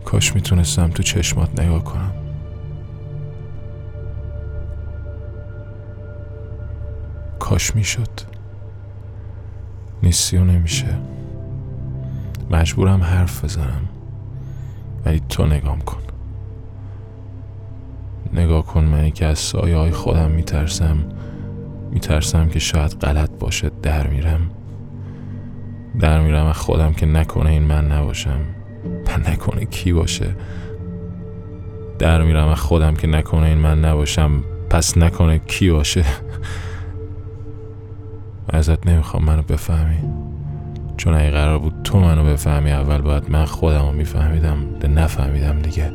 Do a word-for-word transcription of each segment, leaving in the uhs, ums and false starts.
کاش میتونستم تو چشمات نگاه کنم. کاش میشد. نیستی و نمیشه. مجبورم حرف بزنم، ولی تو نگام کن. نگاه کن منی که از سایه های خودم میترسم. میترسم که شاید غلط باشه. در میرم در میرم از خودم که نکنه این من نباشم. من نکنه کی باشه. در میرم از خودم که نکنه این من نباشم. پس نکنه کی باشه. ازت نمیخوام منو بفهمی، چون اگه قرار بود تو منو بفهمی اول باید من خودم رو میفهمیدم. ده نفهمیدم دیگه.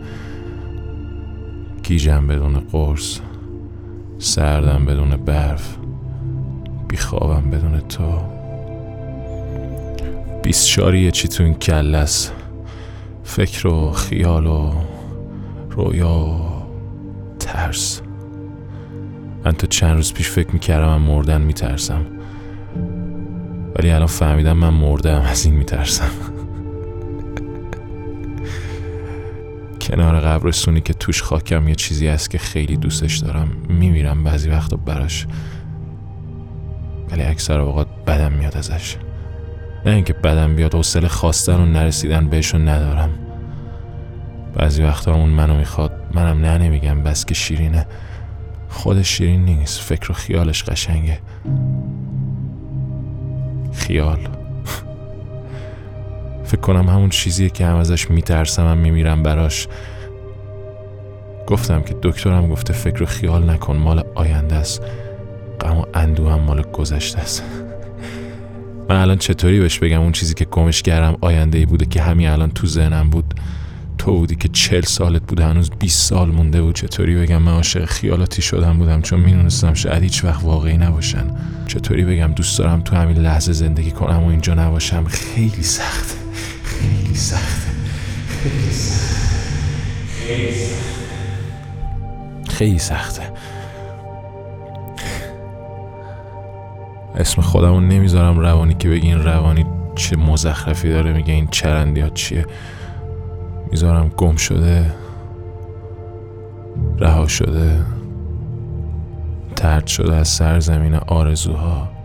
گیجم بدون قرص، سردم بدون برف، بیخوابم بدون تو. بیست شاری چی تو این کله است. فکر و خیال و رویا و ترس. من تا چند روز پیش فکر میکردم من مردن میترسم، ولی الان فهمیدم من مردم از این میترسم. کنار قبرستونی که توش خاکم یه چیزی هست که خیلی دوستش دارم. میمیرم بعضی وقتا براش، ولی اکثر اوقات بدم میاد ازش. نه اینکه بدم بیاد، حوصله خواستن و نرسیدن بهشون ندارم. بعضی وقتا اون منو میخواد، منم نه نمیگم بس که شیرینه. خودش شیرین نیست، فکر و خیالش قشنگه. خیال فکر کنم همون چیزیه که هم ازش میترسم هم میمیرم براش. گفتم که دکترم گفته فکر و خیال نکن، مال آینده است. غم و اندوه هم مال گذشته است. من الان چطوری بهش بگم اون چیزی که گمش کردم آینده‌ای بوده که همین الان تو ذهنم بود؟ تو بودی که چل سالت بوده، هنوز بیست سال مونده بود. چطوری بگم من عاشق خیالاتی شدم بودم چون میدونستم شاید هیچ وقت واقعی نباشن؟ چطوری بگم دوست دارم تو همین لحظه زندگی کنم و اینجا نباشم؟ خیلی سخته، خیلی سخته، خیلی سخته، خیلی سخته، خیلی سخته. اسم خودمو نمیذارم روانی که بگی این روانی چه مزخرفی داره میگه، این چرندیات چیه. میذارم گم شده، رها شده، طرد شده از سرزمین آرزوها.